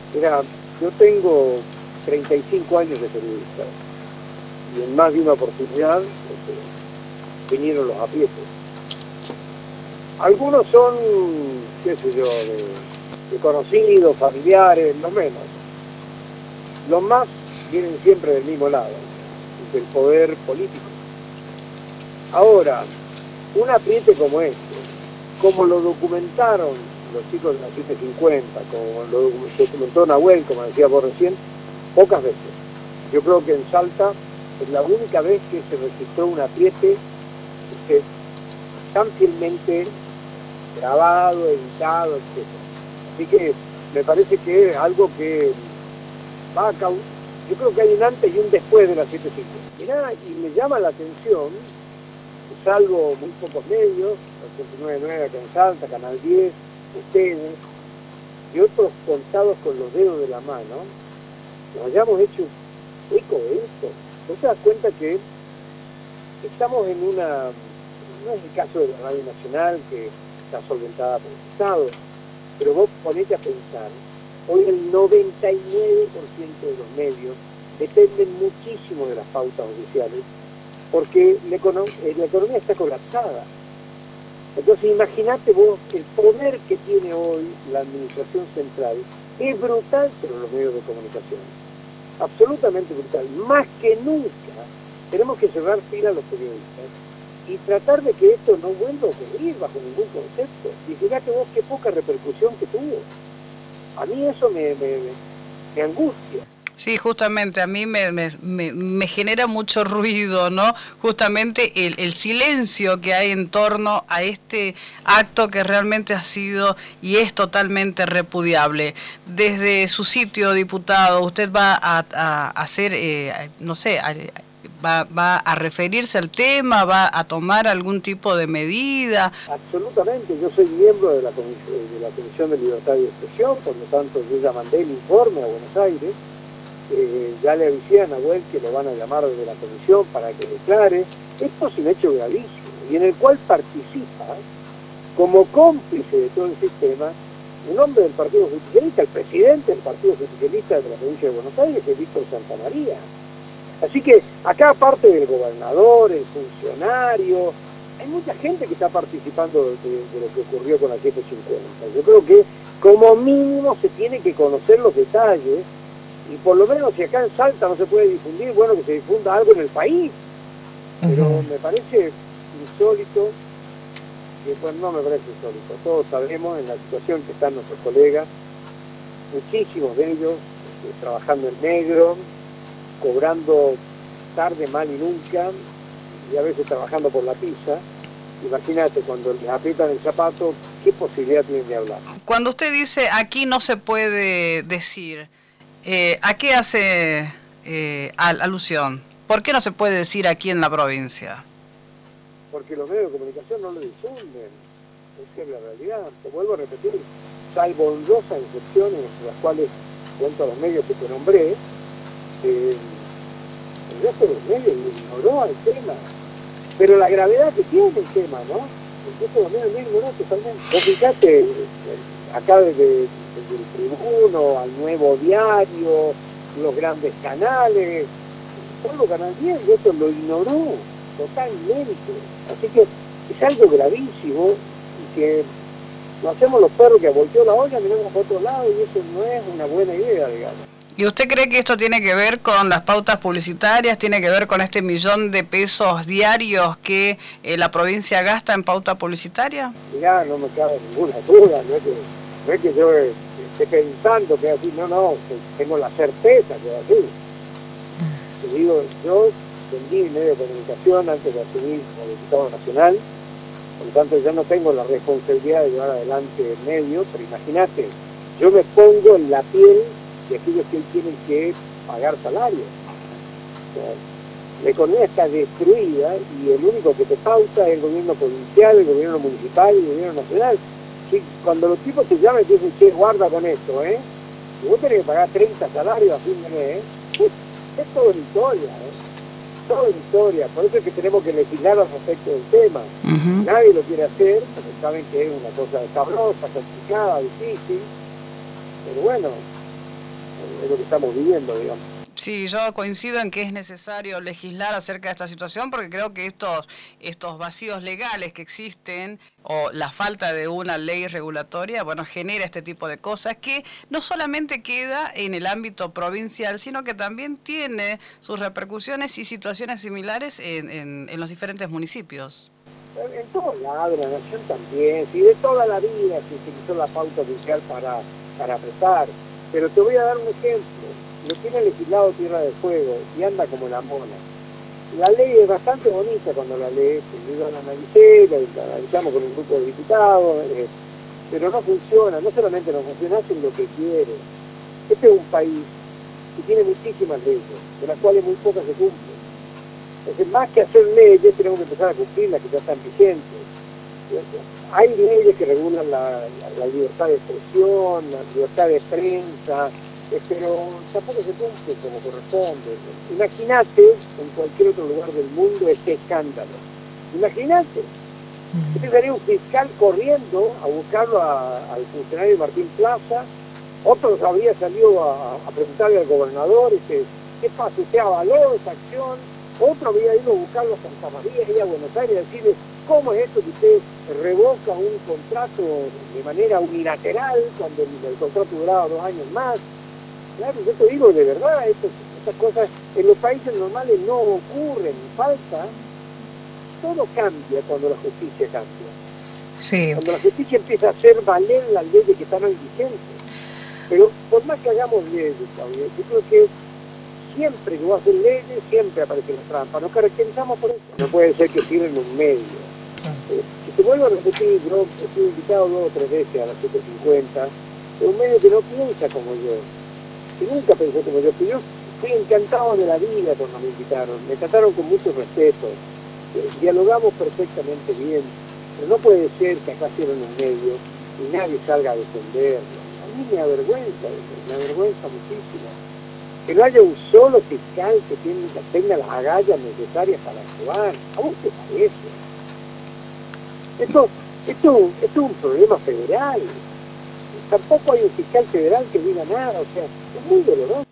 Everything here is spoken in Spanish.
Mira, yo tengo 35 años de periodista y en más de una oportunidad vinieron los aprietos. Algunos son, qué sé yo, de conocidos, familiares, lo menos. Los más vienen siempre del mismo lado, del poder político. Ahora, un apriete como este, como lo documentaron los chicos de la 750, como lo documentó Nahuel, como decía vos recién, pocas veces. Yo creo que en Salta es la única vez que se registró un apriete tan fielmente grabado, editado, etc. Así que me parece que es algo que va a causar. Yo creo que hay un antes y un después de la 750. Mirá, y me llama la atención, salvo muy pocos medios, 89.9 acá en Salta, Canal 10, ustedes, y otros contados con los dedos de la mano, nos hayamos hecho eco de esto. Vos te das cuenta que estamos en una, no es el caso de la Radio Nacional, que está solventada por el Estado, pero vos ponete a pensar, hoy el 99% de los medios dependen muchísimo de las pautas oficiales, porque la economía está colapsada. Entonces imagínate vos el poder que tiene hoy la administración central, es brutal sobre los medios de comunicación, absolutamente brutal, más que nunca tenemos que cerrar fila a los periodistas y tratar de que esto no vuelva a ocurrir bajo ningún concepto. Y fíjate vos qué poca repercusión que tuvo. A mí eso me angustia. Sí, justamente a mí me genera mucho ruido, ¿no? Justamente el silencio que hay en torno a este acto que realmente ha sido y es totalmente repudiable. Desde su sitio, diputado, usted va a hacer, no sé, va a referirse al tema, va a tomar algún tipo de medida. Absolutamente, yo soy miembro de la Comisión de Libertad y Expresión, por lo tanto yo ya mandé el informe a Buenos Aires. Ya le avisé a Nahuel que lo van a llamar desde la comisión para que declare. Esto es un hecho gravísimo y en el cual participa como cómplice de todo el sistema un hombre del Partido Justicialista, el presidente del Partido Justicialista de la provincia de Buenos Aires, que es Víctor Santamaría. Así que acá, aparte del gobernador, el funcionario, hay mucha gente que está participando de lo que ocurrió con la 750. Yo creo que como mínimo se tiene que conocer los detalles. Y por lo menos si acá en Salta no se puede difundir, bueno, que se difunda algo en el país. Pero me parece insólito, que pues no me parece insólito. Todos sabemos en la situación que están nuestros colegas, muchísimos de ellos trabajando en negro, cobrando tarde, mal y nunca, y a veces trabajando por la pizza. Imagínate, cuando les aprietan el zapato, ¿qué posibilidad tienen de hablar? Cuando usted dice aquí no se puede decir, ¿a qué hace alusión? ¿Por qué no se puede decir aquí en la provincia? Porque los medios de comunicación no lo difunden. Esa es la realidad. Te vuelvo a repetir, salvo honrosas excepciones, entre las cuales cuento a los medios que te nombré, el resto de los medios ignoró el tema. Pero la gravedad que tiene el tema, ¿no? El resto de los medios lo ignoró totalmente. Vos fijate, acá desde el Tribuno, al Nuevo Diario, los grandes canales, solo Canal 10, y eso lo ignoró totalmente. Así que es algo gravísimo y que lo hacemos los perros que volteó la olla, miramos por otro lado y eso no es una buena idea, digamos. ¿Y usted cree que esto tiene que ver con las pautas publicitarias, tiene que ver con este 1.000.000 de pesos diarios que la provincia gasta en pauta publicitaria? Mirá, no me cabe ninguna duda, no es que yo esté pensando que es así, no, tengo la certeza que es así. Te digo, yo vendí medio de comunicación antes de asumir como diputado nacional, por lo tanto ya no tengo la responsabilidad de llevar adelante el medio, pero imagínate, yo me pongo en la piel de aquellos que tienen que pagar salarios. O sea, la economía está destruida y el único que te pauta es el gobierno provincial, el gobierno municipal y el gobierno nacional. Sí, cuando los tipos te llaman y te dicen, che, guarda con esto, y vos tenés que pagar 30 salarios a fin de mes, es todo una historia, toda una historia. Por eso es que tenemos que legislar al respecto del tema. Nadie lo quiere hacer, porque saben que es una cosa sabrosa, complicada, difícil, pero bueno, es lo que estamos viviendo, digamos. Sí, yo coincido en que es necesario legislar acerca de esta situación porque creo que estos vacíos legales que existen o la falta de una ley regulatoria, bueno, genera este tipo de cosas que no solamente queda en el ámbito provincial, sino que también tiene sus repercusiones y situaciones similares en los diferentes municipios. En todos lados, la nación también, si de toda la vida se utilizó la pauta oficial para apretar, pero te voy a dar un ejemplo. Lo tiene legislado Tierra del Fuego y anda como la mona. La ley es bastante bonita cuando la lees, yo la analicé, la analizamos con un grupo de diputados, pero no funciona, no solamente no funciona, hacen lo que quiere. Este es un país que tiene muchísimas leyes, de las cuales muy pocas se cumplen. Entonces, más que hacer leyes, tenemos que empezar a cumplir las que ya están vigentes. Hay leyes que regulan la libertad de expresión, la libertad de prensa, pero tampoco se cumple como corresponde. Imagínate en cualquier otro lugar del mundo este escándalo. Imagínate. Este sería un fiscal corriendo a buscarlo al funcionario Martín Plaza, otro habría salido a preguntarle al gobernador, ¿qué pasa? ¿Usted avaló esa acción? Otro había ido a buscarlo a Santa María y a Buenos Aires a decirle, ¿cómo es esto que usted revoca un contrato de manera unilateral cuando el contrato duraba 2 años más? Claro, yo te digo de verdad, estas cosas en los países normales no ocurren, falta. Todo cambia cuando la justicia cambia. Sí. Cuando la justicia empieza a hacer valer las leyes que están hoy vigentes. Pero por más que hagamos leyes, Claudia, yo creo que siempre que voy a hacer leyes, siempre aparece la trampa. Nos caracterizamos por eso. No puede ser que sirven un medio. Si te vuelvo a repetir, yo he sido invitado 2 o 3 veces a las 7:50, es un medio que no piensa como yo. Que nunca pensé como yo, pero yo fui encantado de la vida cuando me invitaron, me trataron con mucho respeto, dialogamos perfectamente bien, pero no puede ser que acá cierren un medio y nadie salga a defenderlo. A mí me avergüenza muchísimo. Que no haya un solo fiscal que tenga las agallas necesarias para actuar. ¿A vos te parece? Esto es un problema federal. Tampoco hay un fiscal federal que diga nada, o sea, es muy doloroso.